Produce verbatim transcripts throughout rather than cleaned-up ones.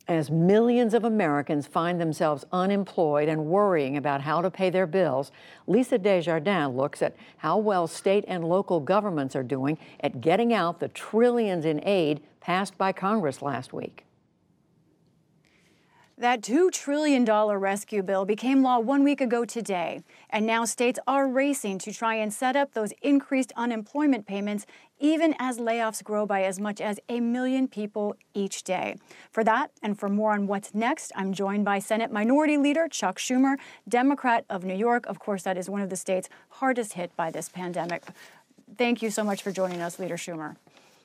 As millions of Americans find themselves unemployed and worrying about how to pay their bills, Lisa Desjardins looks at how well state and local governments are doing at getting out the trillions in aid passed by Congress last week. That two trillion dollars rescue bill became law one week ago today, and now states are racing to try and set up those increased unemployment payments, even as layoffs grow by as much as a million people each day. For that and for more on what's next, I'm joined by Senate Minority Leader Chuck Schumer, Democrat of New York. Of course, that is one of the states hardest hit by this pandemic. Thank you so much for joining us, Leader Schumer.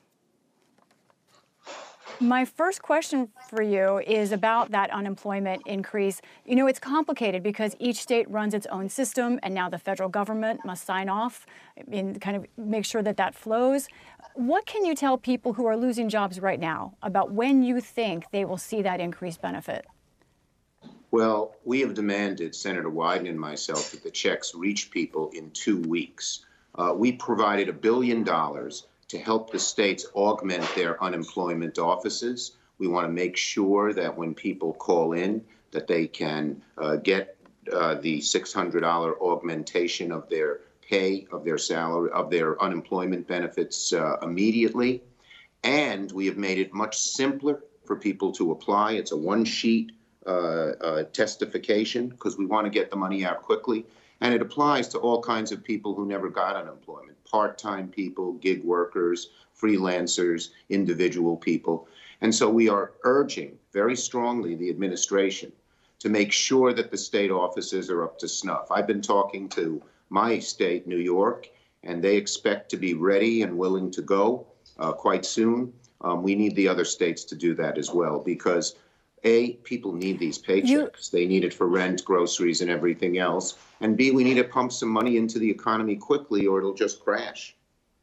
My first question for you is about that unemployment increase. You know, it's complicated because each state runs its own system, and now the federal government must sign off and kind of make sure that that flows. What can you tell people who are losing jobs right now about when you think they will see that increased benefit? Well, we have demanded, Senator Wyden and myself, that the checks reach people in two weeks. Uh, we provided a billion dollars to help the states augment their unemployment offices. We want to make sure that when people call in, that they can uh, get uh, the six hundred dollars augmentation of their pay, of their salary, of their unemployment benefits uh, immediately. And we have made it much simpler for people to apply. It's a one-sheet uh, uh, testification because we want to get the money out quickly. And it applies to all kinds of people who never got unemployment, part-time people, gig workers, freelancers, individual people. And so we are urging very strongly the administration to make sure that the state offices are up to snuff. I've been talking to my state, New York, and they expect to be ready and willing to go uh, quite soon. Um, we need the other states to do that as well because A, people need these paychecks. You... They need it for rent, groceries, and everything else. And B, we need to pump some money into the economy quickly or it'll just crash.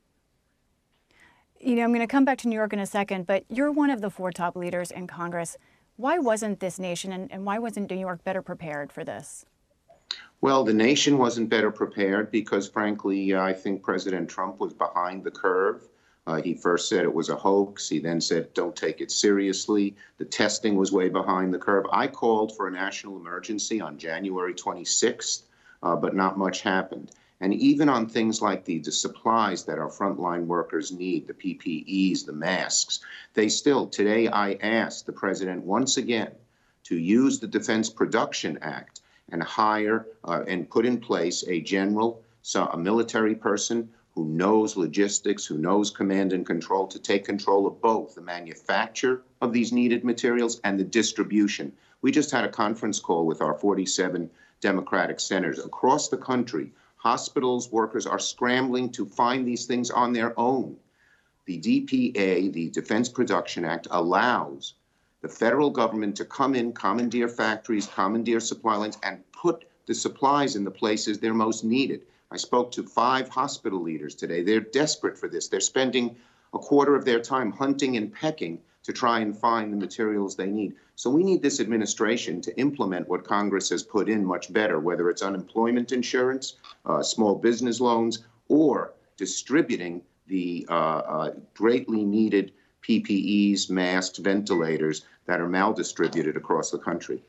You know, I'm going to come back to New York in a second, but you're one of the four top leaders in Congress. Why wasn't this nation and, and why wasn't New York better prepared for this? Well, the nation wasn't better prepared because, frankly, uh, I think President Trump was behind the curve. Uh, he first said it was a hoax. He then said, don't take it seriously. The testing was way behind the curve. I called for a national emergency on January twenty-sixth, uh, but not much happened. And even on things like the, the supplies that our frontline workers need, the P P Es, the masks, they still, today I asked the president once again to use the Defense Production Act and hire uh, and put in place a general, so a military person who knows logistics, who knows command and control, to take control of both the manufacture of these needed materials and the distribution. We just had a conference call with our forty-seven Democratic senators across the country. Hospitals, workers are scrambling to find these things on their own. The D P A, the Defense Production Act, allows the federal government to come in, commandeer factories, commandeer supply lines, and put the supplies in the places they're most needed. I spoke to five hospital leaders today. They're desperate for this. They're spending a quarter of their time hunting and pecking to try and find the materials they need. So we need this administration to implement what Congress has put in much better, whether it's unemployment insurance, uh, small business loans, or distributing the uh, uh, greatly needed P P Es, masks, ventilators that are maldistributed across the country.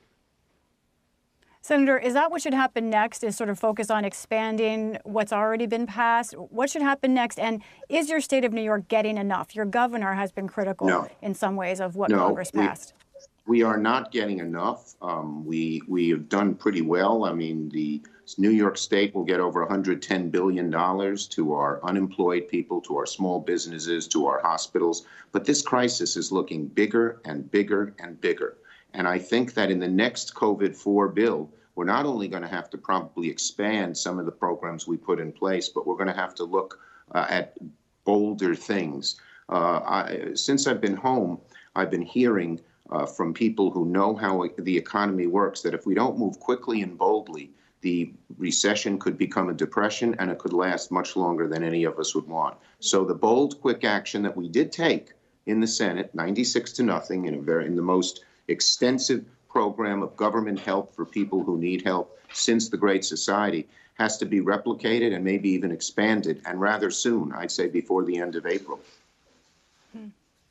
Senator, is that what should happen next, is sort of focus on expanding what's already been passed? What should happen next? And is your state of New York getting enough? Your governor has been critical no. in some ways of what no, Congress passed. We, we are not getting enough. Um, we, we have done pretty well. I mean, the New York State will get over one hundred ten billion dollars to our unemployed people, to our small businesses, to our hospitals. But this crisis is looking bigger and bigger and bigger. And I think that in the next COVID four bill, we're not only going to have to probably expand some of the programs we put in place, but we're going to have to look uh, at bolder things. Uh, I, since I've been home, I've been hearing uh, from people who know how the economy works that if we don't move quickly and boldly, the recession could become a depression and it could last much longer than any of us would want. So the bold, quick action that we did take in the Senate, ninety-six to nothing, in a very in the most extensive program of government help for people who need help since the Great Society, has to be replicated and maybe even expanded, and rather soon, I'd say before the end of April. Hmm.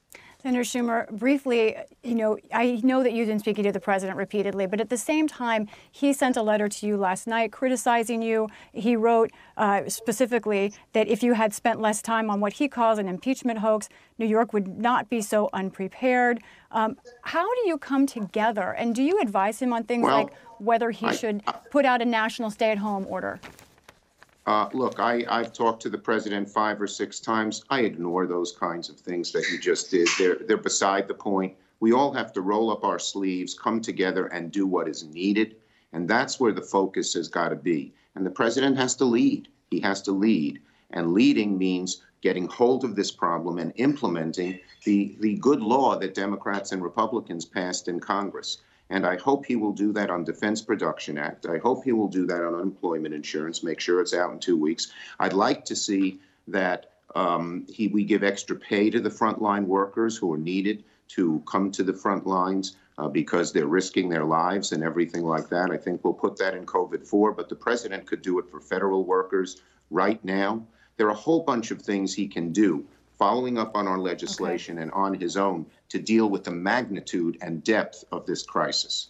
Senator Schumer, briefly, you know, I know that you've been speaking to the president repeatedly, but at the same time, he sent a letter to you last night criticizing you. He wrote uh, specifically that if you had spent less time on what he calls an impeachment hoax, New York would not be so unprepared. Um, how do you come together? And do you advise him on things well, like whether he I, should I, put out a national stay-at-home order? Uh, look, I, I've talked to the president five or six times. I ignore those kinds of things that he just did. They're, they're beside the point. We all have to roll up our sleeves, come together, and do what is needed. And that's where the focus has got to be. And the president has to lead. He has to lead. And leading means getting hold of this problem and implementing the, the good law that Democrats and Republicans passed in Congress. And I hope he will do that on Defense Production Act. I hope he will do that on unemployment insurance, make sure it's out in two weeks. I'd like to see that um, he, we give extra pay to the frontline workers who are needed to come to the front lines uh, because they're risking their lives and everything like that. I think we'll put that in COVID four, but the president could do it for federal workers right now. There are a whole bunch of things he can do, following up on our legislation okay. and on his own, to deal with the magnitude and depth of this crisis.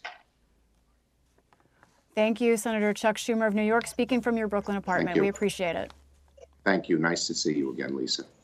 Thank you, Senator Chuck Schumer of New York, speaking from your Brooklyn apartment. We appreciate it. Thank you. Nice to see you again, Lisa.